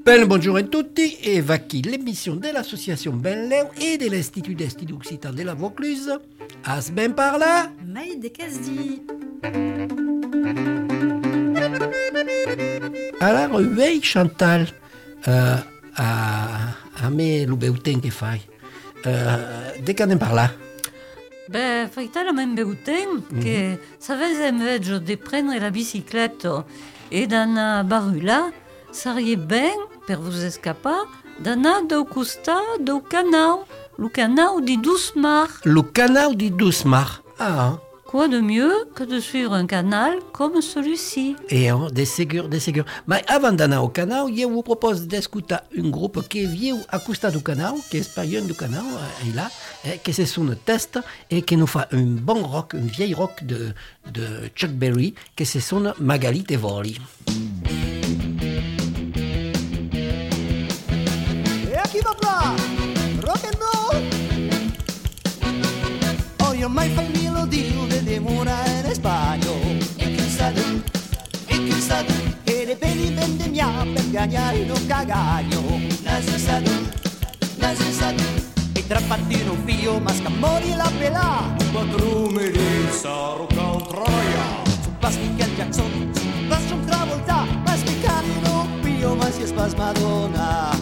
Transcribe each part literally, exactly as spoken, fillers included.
Ben, bonjour a tutti e va qui l'émission de l'association Benleu et de l'Institut d'Estudi Occitan de la Vaucluse. As ben par là Maï de Casdi. Alors, vei Chantal, euh, a, a me lo beuten che fai. Uh, de che anem parlar? Ben, fai talment beuten mm-hmm. che savez invece de prendre la biciclette e d'anar a Barula, sarie ben, per vos escapar, d'anar do costat do canal, le canal di Dousmar. Le canal di Dousmar. Ah. Quoi de mieux que de suivre un canal comme celui-ci? Et hein, de segur, de segur. Mais avant d'aller au canal, je vous propose d'écouter un groupe qui vient à côté du canal, qui est espagnol du canal, et là, et qui c'est son test et qui nous fait un bon rock, un vieil rock de, de Chuck Berry, qui c'est son Magali Tevoli. Et aquí va là, rock and roll. Oh, io mai fai melodio de mura en español. E chi sa tu, e chi sa tu, che le peni vende mia per gagnare non cagagno. Nasi sa tu, nasi sa tu, e tra pattino fio ma scamori la pelà. Quattro merizza, rocca un troia. Su pas Michael Jackson, su pas John Travolta, mas mi camino fio ma si es pas Madonna.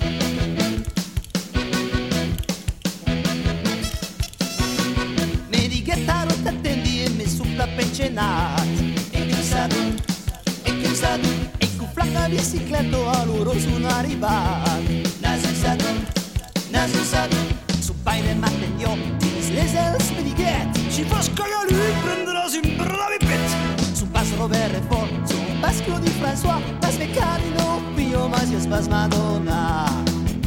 Pensionat e chi sa tu, e chi sa tu, e con flacca bicicletta a loro sono arrivati. Nasi sa tu, nasi sa tu, su paine matteo, les els medighetti, ci fa scagare lui, prenderà sempre la pipette. Su pas Robert Redford, su pas Claude François, pas Meccano, Pio, ma si es pas Madonna.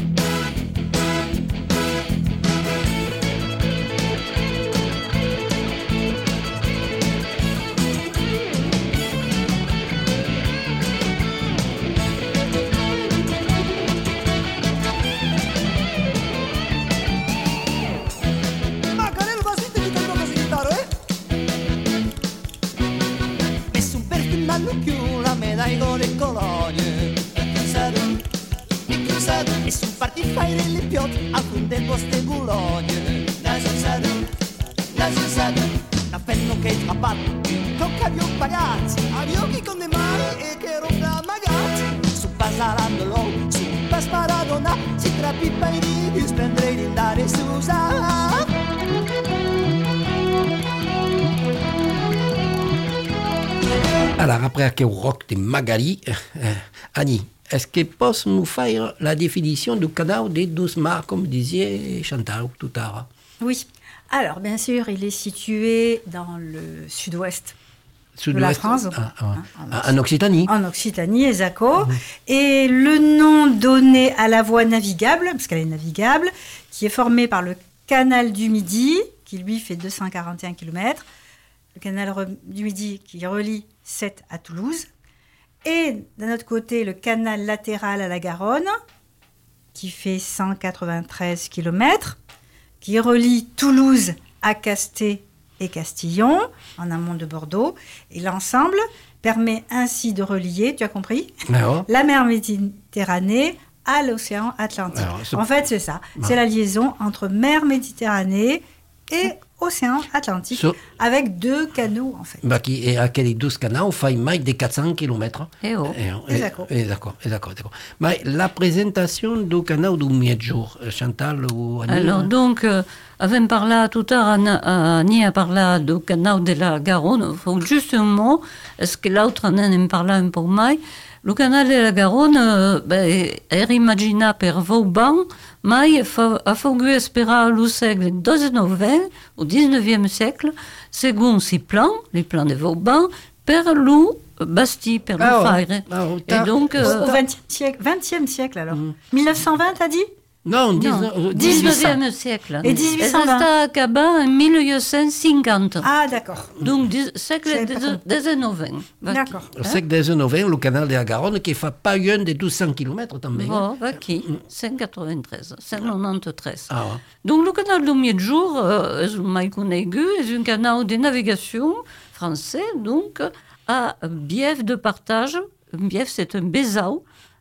Le colonie e chi sa tu, e chi sa tu, e su parti fai delle piotte al fondo del poste Boulogne. Nasi sa tu, nasi sa tu, la penno che ti abbatte, tocca più pagazzi, agli occhi con le mani e che roba magazzi. Su pasarandolo, su pas Maradona, si trapippa i ridi, spendere di andare Susa. Alors, après quel rock de Magali, euh, Annie, est-ce que peut nous faire la définition du canal de Dousmar, comme disait Chantal tout à l'heure? Oui. Alors, bien sûr, il est situé dans le sud-ouest, sud-ouest de la France. Ah, ah, hein, en, en Occitanie. En Occitanie, exactement. Mmh. Et le nom donné à la voie navigable, parce qu'elle est navigable, qui est formée par le canal du Midi, qui lui fait deux cent quarante et un kilomètres, le canal du Midi qui relie Sète à Toulouse, et d'un autre côté le canal latéral à la Garonne qui fait cent quatre-vingt-treize kilomètres, qui relie Toulouse à Casté et Castillon en amont de Bordeaux, et l'ensemble permet ainsi de relier, tu as compris, Alors, la mer Méditerranée à l'océan Atlantique. Alors, en fait c'est ça, ah. c'est la liaison entre mer Méditerranée et océan Atlantique, so, avec deux canaux en fait. Bah, qui, et aquelli douze canaux font mai de quatre cents kilomètres. Et oh, et, et, d'accord. Et d'accord, et d'accord, d'accord. Mais la présentation du canal du Miedjour, Chantal ou Annie? Alors donc, euh, avem parlat tout à l'heure, Annie a parlé du canal de la Garonne, faut juste un mot, est-ce que l'autre en a parlé un peu mai? Le canal de la Garonne euh, ben, era imaginat per Vauban, mai fa, a fogut esperar lo segle dix-neuvième, au dix-neuvième siècle, segons si plans, les plans de Vauban, per lo Bastille, per lo oh, Faire. Oh, et donc, euh, au vingtième siècle, vingtième siècle alors. Mm. mille neuf cent vingt, t'as dit? Non, dix-neuvième siècle. Et dix-huit cent vingt. Esta acaba en mille huit cent cinquante. Ah, d'accord. Donc, dix, siècle dix-neuvième. D'accord. Le siècle dix-neuvième, le canal de la Garonne, qui ne fait pas un de douze cents kilomètres, también. Bon, va qui cent quatre-vingt-treize, cent quatre-vingt-treize. Ah, ouais. Donc, le canal du Miedjour, euh, est mai connu, est un canal de navigation français, donc, à bief de partage. Un bief, c'est un bezau.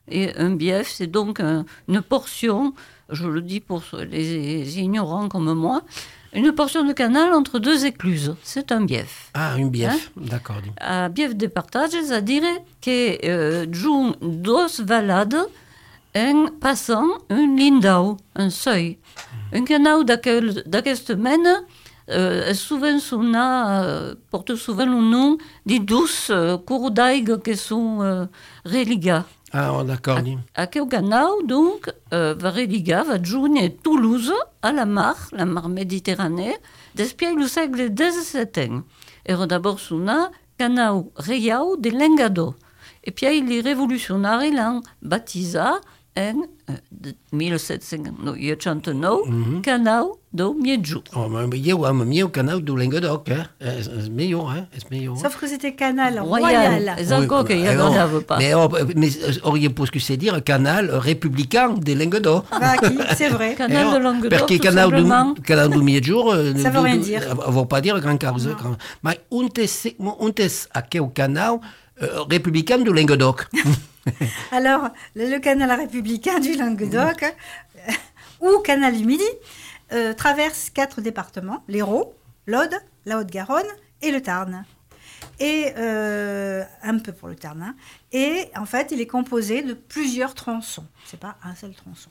Et un bief, c'est donc un- une portion, je le dis pour les ignorants comme moi, une portion de canal entre deux écluses. C'est un bief. Ah, un bief, d'accord. Di. A bief de partage, ça dire que euh, giù dos valades en passant un lindau, un seuil. Un canal d'aquel- d'aquesta mena euh, souvent sona, euh, porte souvent le nom de douces euh, cours d'aigua qui sont euh, religas. Ah, oh, d'accord. Di. Aquel canal, donc, euh, va religar, va giugner Toulouse à la mar, la mar Méditerranée, depuis le siècle dix-sept. Era d'abord sona canal reial de Lengado. Et puis les révolutionnaires l'ont baptisé en euh, de dix-sept cent soixante-neuf Mhm. canal do Miedju. Oh, ma eu am meu canal do Languedoc, eh? És, és millor, eh? És millor. Sauf que c'était canal Royal. royal. Et encore qu'il y eh, a oh, pas pas. Mais, oh, mais auriez pu se dire canal républicain de Languedoc. Bah, qui- c'est vrai. Canal Eh, de oh, Languedoc, Perché tout canal simplement. du canal du Miedjour euh, Ça veut rien dire. ne veut pas dire grand cause. Grand. Mais on est on est à quel canal euh, républicain du Languedoc. Alors, le, le canal républicain du Languedoc, euh, ou canal du Midi, euh, traverse quatre départements, l'Hérault, l'Aude, la Haute-Garonne et le Tarn. Et euh, un peu pour le Tarn. hein. Et en fait, il est composé de plusieurs tronçons. C'est pas un seul tronçon.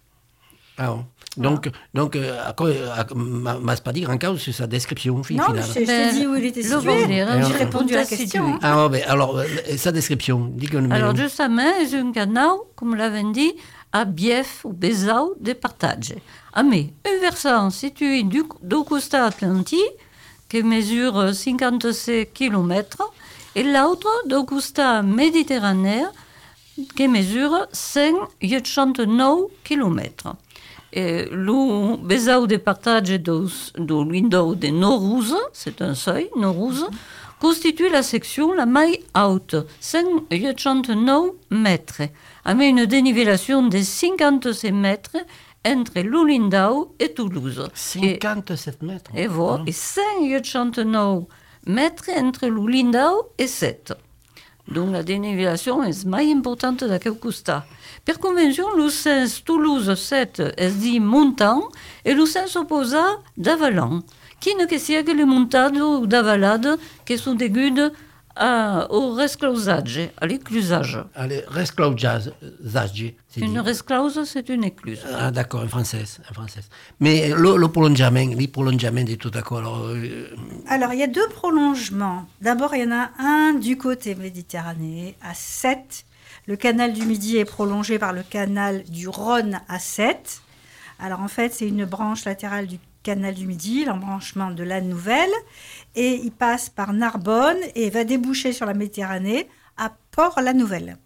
Ah, bon. Donc, donc euh, à quoi- à- ma- m'as pas dit grand cause sur sa description fi- Non, mais finale. je, je t'ai dit où il était Le situé. Vendée, hein, J'ai je répondu à la tout question, situé. hein. Ah, ouais, alors, euh, sa description, dis que le Alors, menu. justement, c'est un canal, comme l'avait dit, à bief ou besau de partage. Ah, mais un versant situé du, du costa atlantique, qui mesure cinquante-six kilomètres, et l'autre du costa méditerranéen, qui mesure cent soixante-neuf kilomètres. Et le besau de partage du, du window de Norouz, c'est un seuil, Norouz, constitue la section la plus haute, cent soixante-neuf mètres, avec une dénivellation de cinquante-six mètres entre le Lindau et Toulouse. Et, cinquante-sept mètres. et voilà, et cent soixante-neuf mètres entre le Lindau et sept. Donc la dénivellation est plus importante de quel costa. Per convention, le sens Toulouse-sept est dit montant et le sens opposé d'avalant, qui ne que sia que les montades ou d'avalades qui sont dégudes à, au resclausage, à l'éclusage. Allez, resclausage, zage, c'est Une dit. resclause, c'est une écluse. Ah, d'accord, en français, en français. Mais le, le prolongement, le prolongement de tout d'accord. Alors, euh, Alors, il y a deux prolongements. D'abord, il y en a un du côté méditerranéen, à Sète. Le canal du Midi est prolongé par le canal du Rhône à Sète. Alors, en fait, c'est une branche latérale du canal du Midi, l'embranchement de la Nouvelle. Et il passe par Narbonne et va déboucher sur la Méditerranée à Port-la-Nouvelle.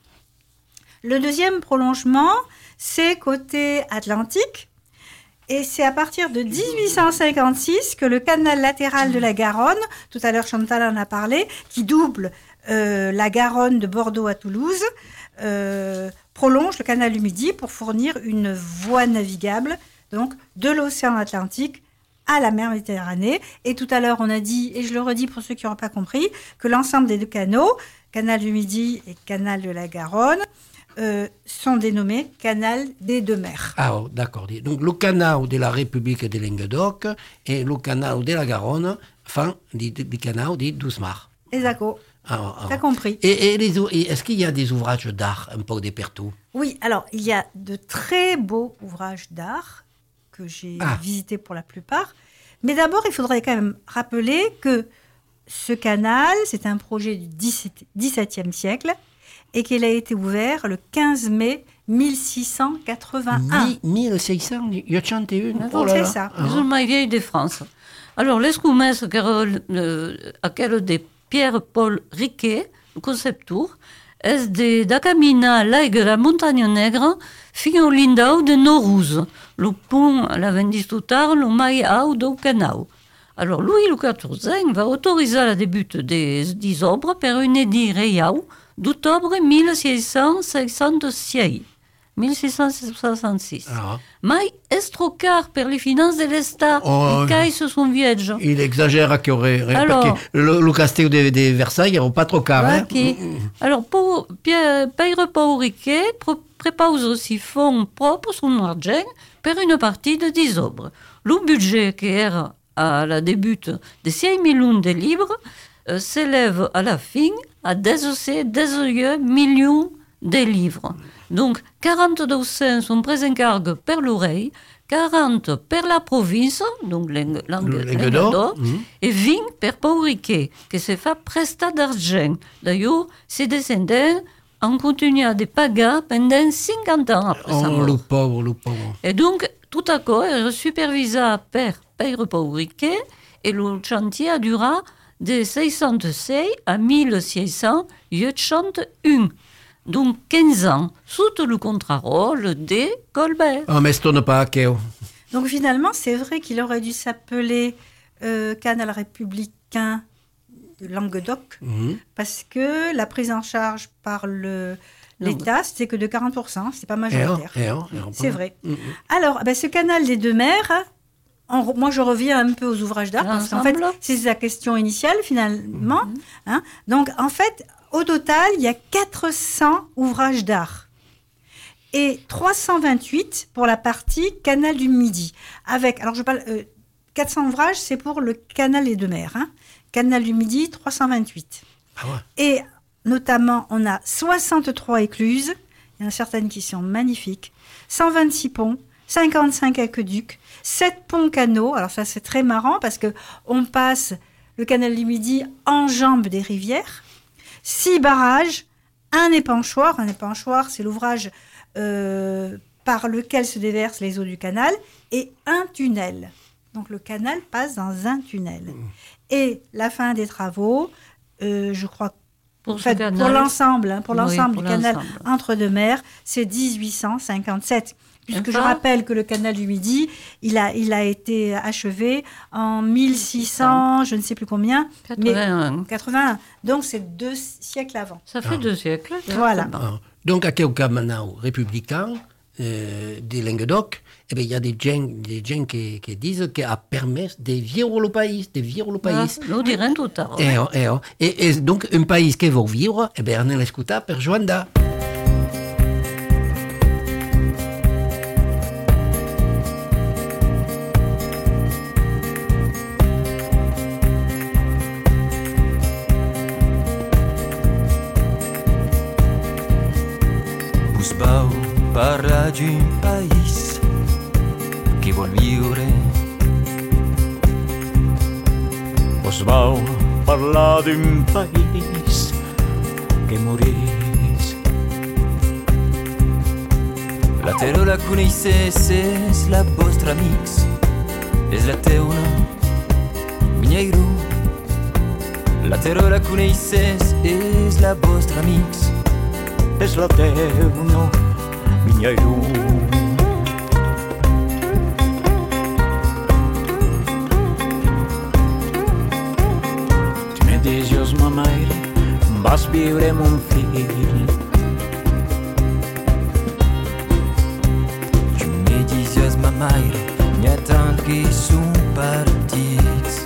Le deuxième prolongement, c'est côté Atlantique. Et c'est à partir de dix-huit cent cinquante-six que le canal latéral de la Garonne, tout à l'heure Chantal en a parlé, qui double euh, la Garonne de Bordeaux à Toulouse, euh, prolonge le canal du Midi pour fournir une voie navigable donc de l'océan Atlantique à la mer Méditerranée. Et tout à l'heure, on a dit, et je le redis pour ceux qui n'auront pas compris, que l'ensemble des deux canaux, canal du Midi et canal de la Garonne, euh, sont dénommés canal des deux mers. ah, oh, d'accord. Donc, le canal de la République de Languedoc et le canal de la Garonne font du, du canal des douze mars. Exactement. Ah, ah, T'as ah. compris. Et, et les, ou- et est-ce qu'il y a des ouvrages d'art un peu de partout? Oui, alors, il y a de très beaux ouvrages d'art que j'ai Ah. visités pour la plupart. Mais d'abord, il faudrait quand même rappeler que ce canal, c'est un projet du dix-septième siècle et qu'il a été ouvert le quinze mai mille six cent quatre-vingt-un. Mi- mille six cent soixante-et-un. Donc, c'est ça. Les plus vieilles de France. Alors, les scoumesses à quelle des Pierre-Paul Riquet, le concepteur, est de da camina l'aig de la montagne Negra fin au Lindau de Norouz, le pont, l'avait dit tout tard, le mai au do canal. Alors, Louis le quatorzième va autoriser le début des, des œuvres per un édit reial d'octobre mille six cent soixante-six. milleseicento sessantasei. Ah. Mai est trop car per le finanze dell'État. Oh, I caisse sont vieilles. Il exagère qu'il y aurait... Alors- parce que le, le castillo de, de Versailles n'était pas trop car. Hein? Ok. Alors, pour payer pauriquet, prépose aussi fonds propres son argent per une partie de dix obres. Le budget qui era à la début de six millions de livres euh, s'élève à la fin à dix-huit millions de livres. Donc, quarante-deux cents sont pris en cargue per l'oreille, quarante per la province, donc l'Eng- l'Eng- Le Languedoc, Languedoc, mhm. et vingt per pauriquet, que se fait prestat d'argent. D'ailleurs, ses descendants ont continué à pagar pendant cinquante ans après sa Oh, mort. le pauvre, le pauvre. Et donc, tout à coup, est supervisé per Père Pauriquet et le chantier a duré de six cent seize à mille six cent quatre-vingt-un. Donc, quinze ans, sous le contre-rôle de Colbert. Oh, mais ce n'est pas Akeo. Donc finalement, c'est vrai qu'il aurait dû s'appeler euh, Canal républicain de Languedoc, Mhm. parce que la prise en charge par le, l'État, c'était que de quarante pour cent, c'était pas Et on, majoritaire. et on, et on C'est parle. vrai. Mhm. Alors, ben, ce canal des deux mers, en- moi je reviens un peu aux ouvrages d'art, parce qu'en fait, L'ensemble. c'est la question initiale finalement. Hein. Donc, en fait, au total, il y a quatre cents ouvrages d'art. Et trois cent vingt-huit pour la partie canal du Midi. Avec, alors je parle, euh, quatre cents ouvrages, c'est pour le canal des deux mers. Hein. Canal du Midi, trois cent vingt-huit. Ah ouais. Et notamment, on a soixante-trois écluses, il y en a certaines qui sont magnifiques, cent vingt-six ponts, cinquante-cinq aqueducs, sept ponts canaux. Alors ça, c'est très marrant parce que on passe le canal du Midi en jambe des rivières, six barrages, un épanchoir. Un épanchoir, c'est l'ouvrage euh, par lequel se déversent les eaux du canal, et un tunnel. Donc le canal passe dans un tunnel. Et la fin des travaux, euh, je crois, Pour en ce fait, canal. pour l'ensemble, hein, pour Oui, l'ensemble pour du canal l'ensemble. entre deux mers, c'est dix-huit cent cinquante-sept. Puisque je Enfin. rappelle que le canal du Midi, il a, il a été achevé en mille six cents, je ne sais plus combien, mais quatre-vingt-un. quatre-vingt-un. Donc c'est deux siècles avant. Ça fait deux siècles. Voilà. c'est bon. Ah. Donc, à quel cas maintenant républicain euh, de Languedoc, eh bien, il y a des gens, des gens qui, qui disent qu'il a permis de vivre le pays, de vivre le Ah, pays. lo direm tout à l'heure. Et, oh, et, oh. et, et donc, un pays qui veut vivre, eh bien, on l'écoute per Joanda. Busbau parla d'un país que vol viure. Busbau parla d'un país que morís. La terra la coneixes, és la vostra amics, és la teua vinyeiro. La terra la coneixes, és la vostra amics, és la teua vinyeiro. Tu me dius, ma mare, vas viure mon fill. Tu me dius, ma mare, n'hi ha tant que són partits.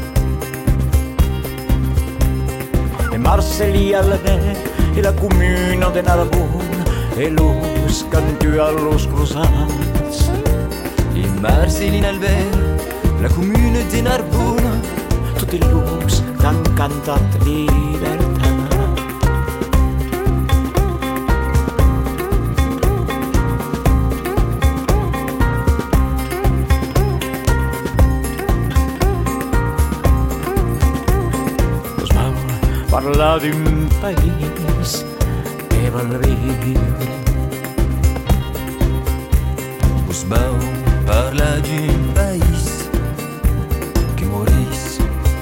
E Marselia la e la comuna de Narbona e los cantu a los cruzats. E Marcelina Albert, la comuna de Narbona, tutti los che han cantat libertà. Parla d'un país que vol viure. Busbau parla d'un país que morís.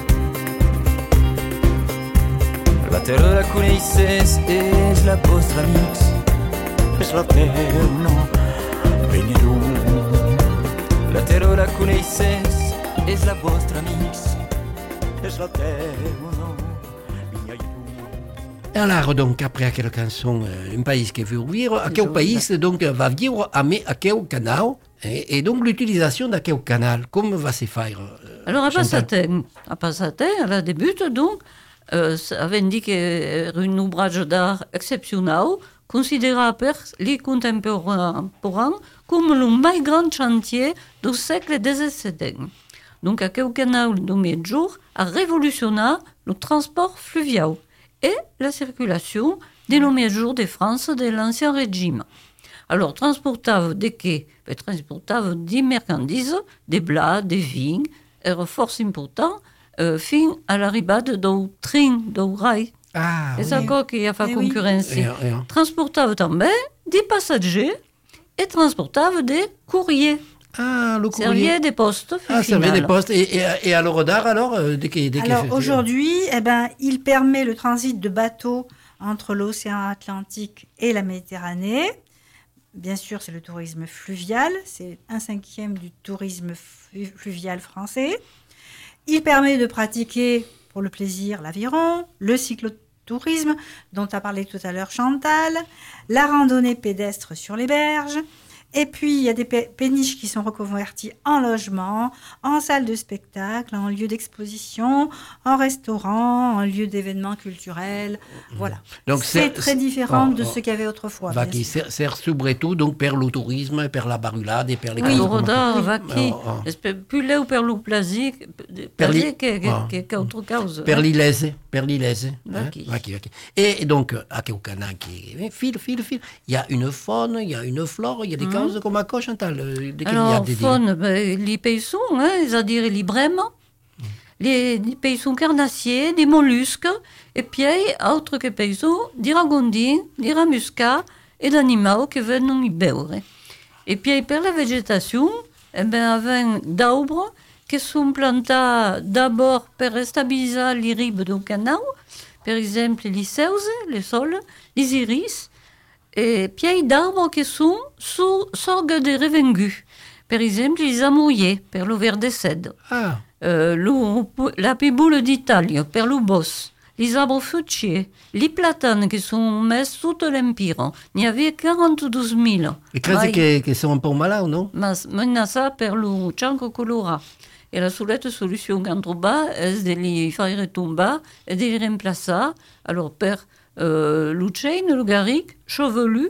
La terra la coneixes, és la vostra amics, és la terra vinyeiro. La terra la coneixes, és la vostra amics, és la terra vinyeiro. Alors, donc, après à quelle chanson, euh, un pays qui veut vivre, à quel pays donc va vivre à, à quel canal, et, et donc l'utilisation de quel canal, comment va se faire euh, Alors, à Chantal? Passaten, à Passaten, elle a débute donc, euh, avait dit que un ouvrage d'art exceptionnel, considéré par les contemporains comme le plus grand chantier du siècle dix-sept. Donc, à quel canal de Medjour a révolutionné le transport fluvial et la circulation des premiers jours de France de l'Ancien Régime. Alors, transportava des quais, transportava des marchandises, des blats, des vignes, era fort important, euh, fin à l'arrivée du train du rail. Ah, C'est oui. ça qui a fait Eh oui. concurrence. Et, et, Transportava també des passagers et transportava des courriers. ah, le courrier. Servier des postes. Ah, servir des postes. Et, et, et à l'Eurodar, alors, euh, dès qu'il- dès qu'il Alors fait- aujourd'hui, eh ben, il permet le transit de bateaux entre l'océan Atlantique et la Méditerranée. Bien sûr, c'est le tourisme fluvial, c'est un cinquième du tourisme flu- fluvial français. Il permet de pratiquer pour le plaisir l'aviron, le cyclotourisme dont a parlé tout à l'heure Chantal, la randonnée pédestre sur les berges. Et puis, il y a des pé- péniches qui sont reconverties en logement, en salle de spectacle, en lieu d'exposition, en restaurant, en lieu d'événements culturels. Voilà. Donc, c'est c'est- très différent oh, de oh. ce qu'il y avait autrefois. va bien qui sûr. sert, sert surtout donc per le tourisme, per la barulade et per les Oui, cases le comme- rodar va qui Oh, oh. est plus là ou per le plaisir, Per li- plaisir que, que, oh. que, qu'autre cause. Per l'Ilese, per l'Ilese. Va hein, qui. va qui, va qui. Et donc, à Kéokana, qui est fil, fil, fil, il y a une faune, il y a une flore, il y a des Mhm. causes comme à quoi, Chantal, euh, de qu'il y a Alors, des faune, ben, les paysans, hein, c'est-à-dire les brèmes, les, les paysans carnassiers, des mollusques, et puis, autres que paysans, des ragondins, des ramuscats et d'animaux qui viennent y beure. Et puis, pour la végétation, eh ben, avec d'arbres qui sont plantés d'abord pour stabiliser les rives du canal, par exemple les sauces, les sols, les iris, et puis d'arbres qui sont sous sorgue de revenus. Par exemple, les amouriers, per le ver de cèdre. Ah, Euh, le- la piboule d'Italie, per le boss. Les arbres fruitiers, les platanes qui sont mis sous l'Empire. Il y avait quarante-douze mille. et crezi Mai- che, che sono un po' malao, non? Mas maintenant ça per le chanco colora. Et la soulette solution qu'on trouve est de les faire tomber et de les remplacer. Alors per euh, le chêne, le garrigue, chevelu,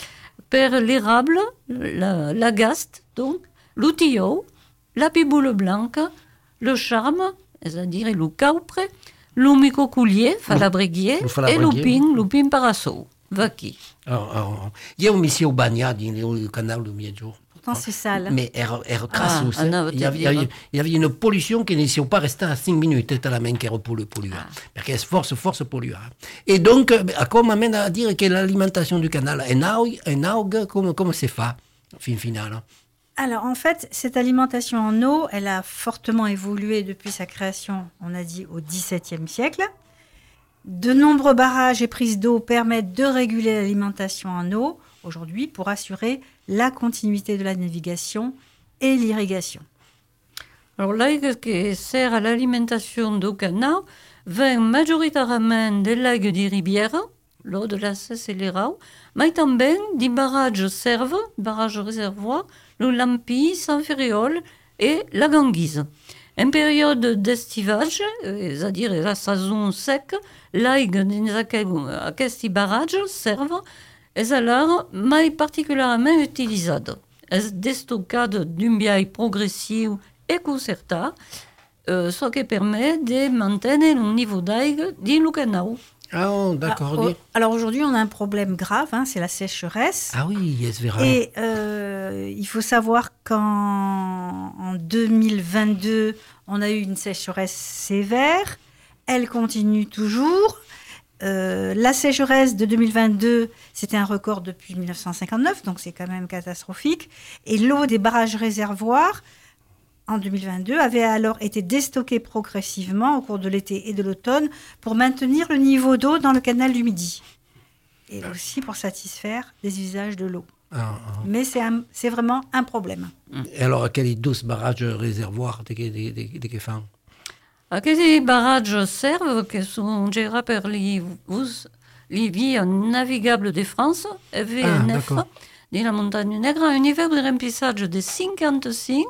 per l'érable, la, la gaste, donc, le tilleau, la piboule blanche, le charme, c'est-à-dire le caupre, le micocoulier, falabriguier, le et falabriguier. le pin, le pin parasso. Va qui. Alors, alors, il y a un monsieur bagnati nel canal du Mieggio. Pourtant, c'est sale. Mais era, era crassus. ah, no, il, y avait, te dire. il y avait une pollution qui ne s'est pas restée à cinq minutes tellement qu'elle era polluée. Ah. Parce qu'elle est force, force polluée. Et donc, à quoi m'amène à dire que l'alimentation du canal est naugue, est naugue comme, comme c'est fait, fin final. Alors, en fait, cette alimentation en eau, elle a fortement évolué depuis sa création, on a dit, au dix-septième siècle. De nombreux barrages et prises d'eau permettent de réguler l'alimentation en eau, aujourd'hui, pour assurer la continuité de la navigation et l'irrigation. Alors l'algue qui sert à l'alimentation du canal vient majoritairement des lacs des rivières, l'eau de la Cesse et les Raux, mais també des barrages serves, barrages réservoirs, le Lampi, San Ferréol et la Ganguise. En période d'estivage, euh, c'est-à-dire la saison sec, l'algue dans aquests barrages servent és alors mai particularment utilisada. És destoccada d'un biais progressiu et concertat, euh, ce qui permet de maintenir le niveau d'aigua dans le canal. Ah, oh, d'accord. Ah, dis. oh, alors aujourd'hui, on a un problème grave, hein, c'est la sécheresse. Ah oui, yes, vera. Et euh, il faut savoir qu'en en deux mille vingt-deux, on a eu une sécheresse sévère. Elle continue toujours. Euh, la sécheresse de deux mille vingt-deux, c'était un record depuis mille neuf cent cinquante-neuf, donc c'est quand même catastrophique. Et l'eau des barrages réservoirs, en deux mille vingt-deux, avait alors été déstockée progressivement au cours de l'été et de l'automne pour maintenir le niveau d'eau dans le canal du Midi. Et aussi pour satisfaire les usages de l'eau. Ah, ah. Mais c'est, un- c'est vraiment un problème. Et alors, quels douze barrages réservoirs de, de, de, de, de que font? Aquests barrages servent, que sont gérés per les, us- les vies navigables de France, V N F, Ah, de la montagne Negra, a un niveau de remplissage de cinquante-cinq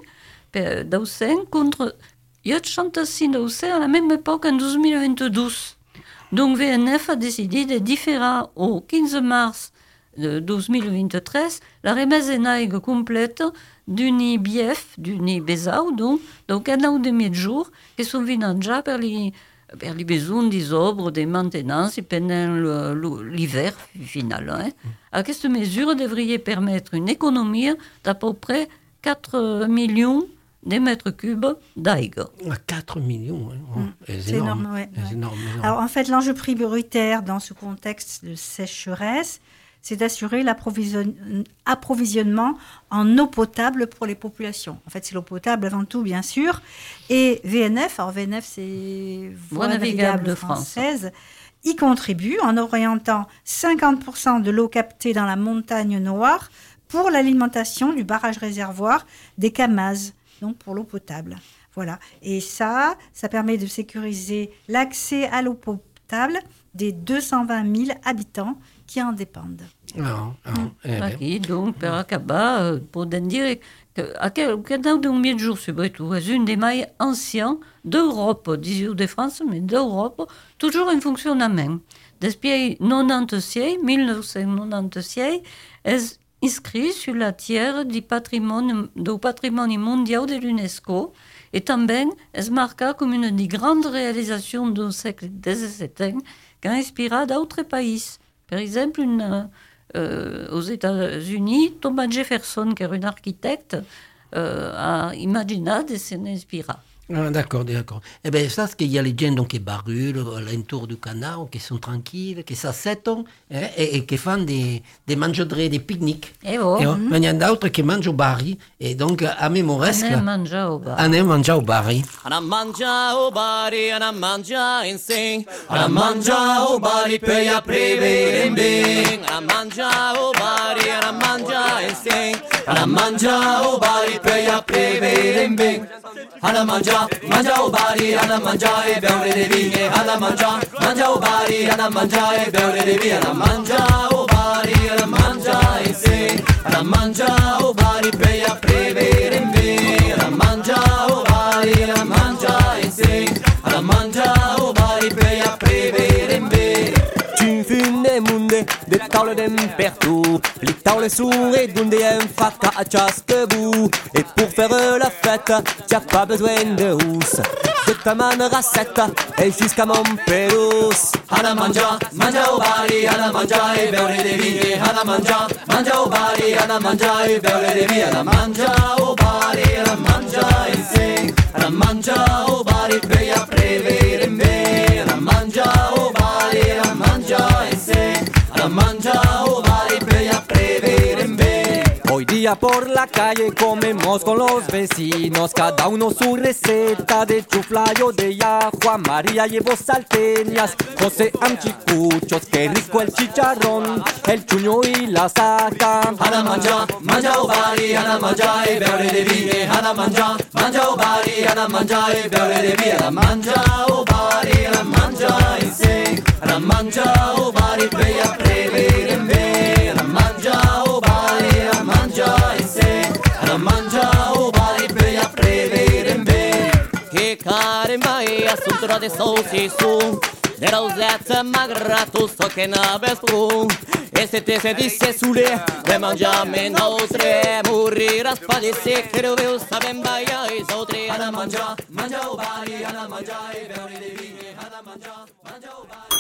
daucents contre soixante-six daucents à la même époque en deux mille vingt-deux. Donc V N F a décidé de différer au quinze mars de deux mille vingt-trois la remise en aigue complète d'une B F, d'une Besau, donc, donc un an de jours qui sont finançés par les, par les besoins des œuvres de maintenance pendant le, le, l'hiver final. Hein. À cette mesure devrait permettre une économie d'à peu près quatre millions de mètres cubes d'aigue. quatre millions, hein. Oh, Mmh. c'est, C'est énorme. énorme, ouais, C'est ouais. énorme, énorme. Alors, en fait, l'enjeu prioritaire dans ce contexte de sécheresse, c'est d'assurer l'approvisionnement approvisionnement en eau potable pour les populations. En fait, c'est l'eau potable avant tout, bien sûr. Et V N F, alors V N F, c'est Voies navigables de françaises, y contribue en orientant cinquante pour cent de l'eau captée dans la montagne Noire pour l'alimentation du barrage réservoir des Camazes, donc pour l'eau potable. Voilà. Et ça, ça permet de sécuriser l'accès à l'eau potable des deux cent vingt mille habitants qui en dépendent. Ah, ah, eh ben. Aquí, donc, per acabar, eh, podem dir que aquest canal d'un mil jours sobretot és un des mai anciens d'Europe, diziu de France, mais d'Europe, toujours en fonctionnement. Depuis quatre-vingt-seize, mille neuf cent quatre-vingt-seize, és inscrit sur la tiers du patrimoine, du patrimoine mondial de l'UNESCO et també és marcat com une des grandes réalisations du siècle dix-sept qui a inspiré d'autres pays. Par exemple, une, euh, aux États-Unis, Thomas Jefferson, qui est un architecte, euh, a imaginé de s'en inspirer. Ah, d'accord, d'accord. Eh bien, ça, c'est qu'il y a les gens donc, qui barulent l'entour du canal, qui sont tranquilles, qui s'assettent hein, et, et qui font des, des mangeries, des pique-niques. Et bon, Et, oh, mais il y en a d'autres qui mangent au baril. Et donc, à mémoresque, anem a menjar au bar. on aime manger au baril. Ana mangia o bari, ana mangia in sing. Ana mangia o bari per ya preve in bing. Ana mangia o bari, ana mangia in sing. Ana mangia o bari per ya preve in bing. Ana mangia, mangia o bari, ana mangia e beure de vigne. Ana mangia, mangia o bari, ana mangia e beure de vigne. Ana mangia o bari, ana mangia in sing. Ana mangia o bari per ya preve in bing. Ana mangia o bari, ana mangia in sing. Ana mangia o bari per ya preve in bing. Tu fine munde de tavle dem partout. Les tavles sourds et donde un fracas à chaque bout. Et pour faire la fête, t'as pas besoin de housse. De ta manne racette et jusqu'à mon pelos. Ana mangia, mangia o bari, ana mangia e beure de vigne. Ana mangia, mangia o bari, ana mangia e beure de vigne. Ana mangia o bari, ana mangia in sing. Ana mangia o bari per ya prevere in me. Ana mangia o bari, ana mangia in sing. Ana mangia o bari per ya prevere in me. Hoy día por la calle comemos con los vecinos, cada uno su receta de chuflayo de ya. Juan María llevó salteñas, José anchicuchos, qué rico el chicharrón, el chuño y la saca. Ana mangia, mangia o bari, ana mangia e beure de vigne. Ana mangia, mangia o bari, ana mangia e beure de vigne. Ana mangia o bari, ana mangia in sing. Ana mangia o bari per ya prevere in me. Ana mangia o bari, ana mangia in sing. Ana mangia o bari per ya prevere in me. Che care mai assunto de sauci su. De rosette magrato so che n'ave su. E se te se disse sule, de mangiame nostre. Morire a spadesse che dove saben baia i sotri. Ana mangia, mangia o bari, ana mangia e beure de vigne. Ana mangia, mangia o bari.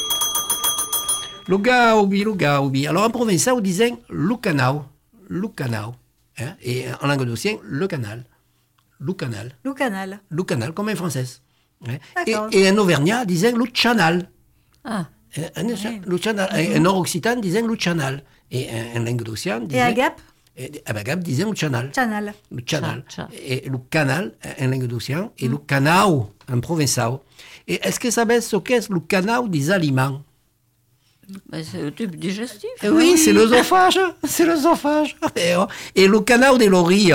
Le gaubi, le gaubi. Alors en provençal, on disait le canal, le canal. Hein? Et en languedocien, le canal. Le canal. Le canal. Le canal, comme en français. Hein? Et, D'accord. et en auvergnat, disait le chanal. Ah, Hein? Le chanal. En nord-occitan, disait le chanal. Et en, en languedocien, Et disait... à Gap, Et à Gap, disait le chanal. canal. Le canal. Cha- cha. Et le canal en languedocien et le canal en provençal. Et est-ce que ça veut ce qu'est le canal des aliments? ben c'est le tube digestif. Eh oui, c'est l'œsophage, c'est l'œsophage. Et, oh, et le canal de l'oreille,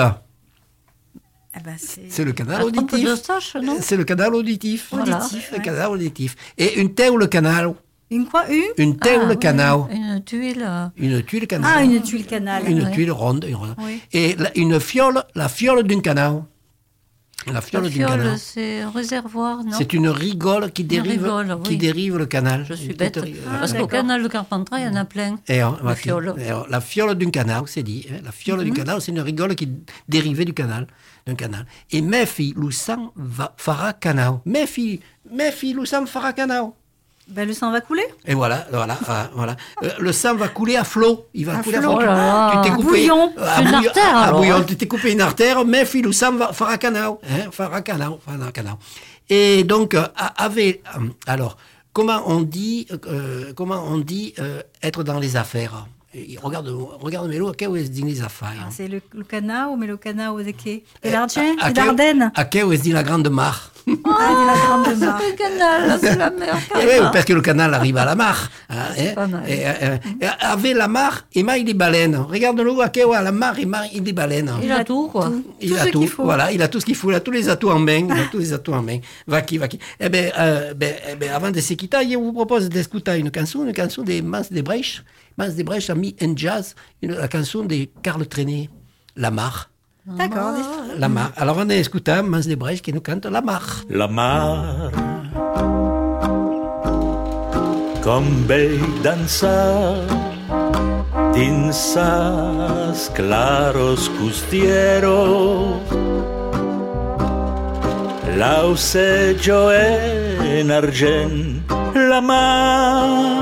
Eh ben, c'est... c'est le canal La trompe auditif. de stache, non? C'est le canal auditif. Voilà. Le canal auditif. Et une terre ou le canal, Une quoi Une Une teule Ah, oui, canal. Une tuile. euh, Une tuile canal. Ah, une tuile canal. Une ouais. tuile ronde. une ronde. Oui. Et la- une fiole, la fiole d'un canal. La fiole La d'un fiole, canal. c'est un réservoir, non? C'est une rigole qui dérive, rigole, qui oui. dérive le canal. Je suis Une bête. petite ri- Parce qu'au d'accord. canal de Carpentras, il y en a plein. Et on- La ok. fiole. Et on- la fiole d'un canal, c'est dit. hein. La fiole Mhm. du canal, c'est une rigole qui dérivait du canal, d'un canal. Et mes filles, le sang va fera canal. Mes filles, mes filles, le sang fera canal. Ben, le sang va couler. Et voilà, voilà, voilà. voilà. Euh, le sang va couler à flot. Il va À couler flot. à flot. Oh là là. Tu t'es À coupé. bouillon. euh, à C'est une bouillon- artère, à alors, bouillon. hein. Tu t'es coupé une artère, mais filou, le sang va fera canal. Hein, fera canal, fera canal. Et donc, euh, avait, euh, alors, comment on dit, euh, comment on dit euh, être dans les affaires? Et regarde, regarde, Mélo, à quel est dit les affaires? Ah, c'est le, le canal, mais le canal de quai Eh, De l'Argent à- à Et quel- d'Ardennes À quel est dit la grande mare? Ah, de la Grande Mare. Le canal, c'est la mer. Eh oui, parce que le canal arrive à la mare. Hein, hein. pas mal. Et, euh, euh, avec la mare, il m'a des baleines. Regarde-le, à quel- à la mare, il m'a des baleines. Il a tout, quoi. Il Tout a ce tout, qu'il faut. voilà, il a tout ce qu'il faut, il a tous les atouts en main, il a tous les atouts en main. Va qui, va qui. Eh ben, euh, ben, eh ben, avant de se quitter, je vous propose d'écouter une chanson, une chanson des Mans de Brèche. Mans de Brèche a mis en jazz une, la chanson de Karl Trenet, La Mare. D'accord. La Mare. Alors on écoute Mans de Brèche qui nous cante La Mare. La mar com vell dansar dins ses claros costiero l'auceggio en argent la mar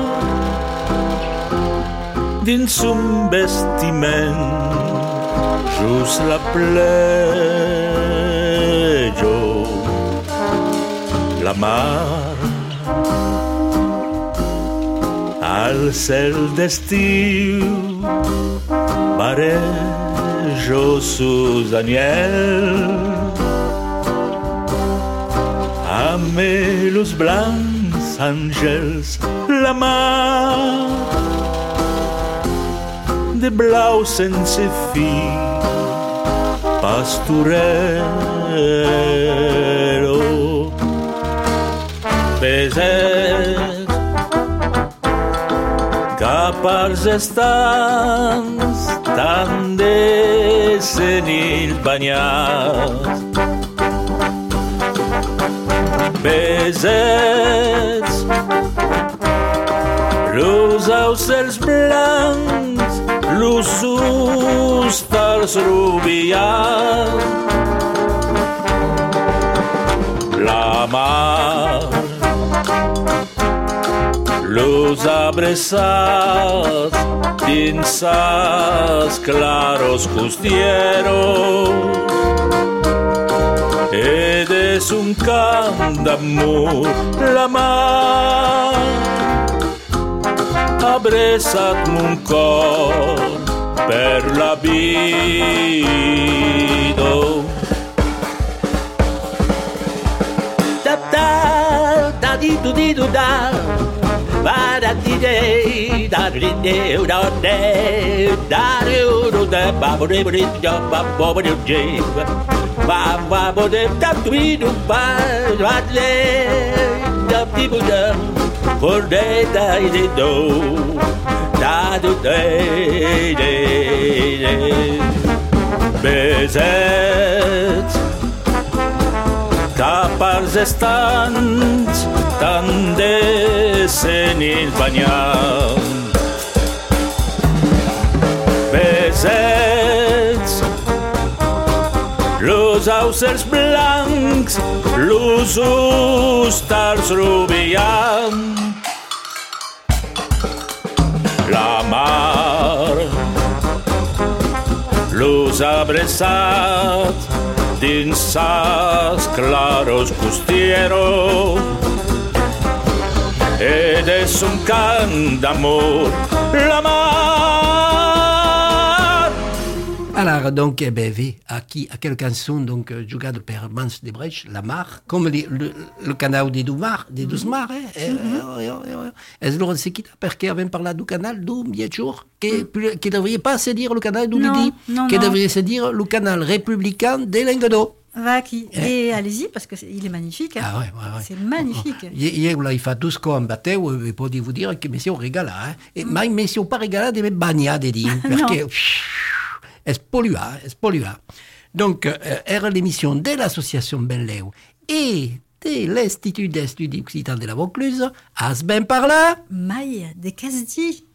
dins un vestiment just la plejo la mar al cel d'estiu barejo sus aniel a melos blancs àngels la mar de blau sense fi pastorero beset cap als estants tan de senil banyats besets los aucels blancs los ústars rubiats la mar los abrezats dins ses claros costieros ed és un camp d'amor la mar abrezat mon cor per la vida da da da di du di du da ba da di de da di de da de da do da ba bo de bo de da ba bo bo de je ba ba bo de da du du ba da de da di bu da for de da de do da do de de de beset cap als estants tan de senil banyats besets los aucels blancs los ústars rubiats la mar los abrezats dins ses claros costieros ed és un cant d'amor la mar. Alors, donc, eh ben, vi, à qui, à quelle chanson, donc, euh, jugada per Mans de Brèche, La Mare, comme les- le, le canal des deux mares, des douze mares, hein, eh, eh, eh, eh, eh. Es loro se quitte parce qu'avant parlé du canal du Mietjour, qui ne devrait pas se dire le canal du Non, Midi, non, qui non. devrait se dire le canal républicain des Languedoc. Va qui Eh. Et allez-y, parce qu'il est magnifique. hein. Ah ouais, ouais, ouais. C'est magnifique. Hier, là, il fait douze ans en bateau, et pour vous dire que monsieur régala. Hein. Et mai monsieur pas régala de me bagna de dire, parce que es polua, es polua. Donc, euh, era l'émission de l'association Belleu et de l'Institut d'Estudis Occitans de la Vaucluse, à ce ben par là. Maille des Casdi.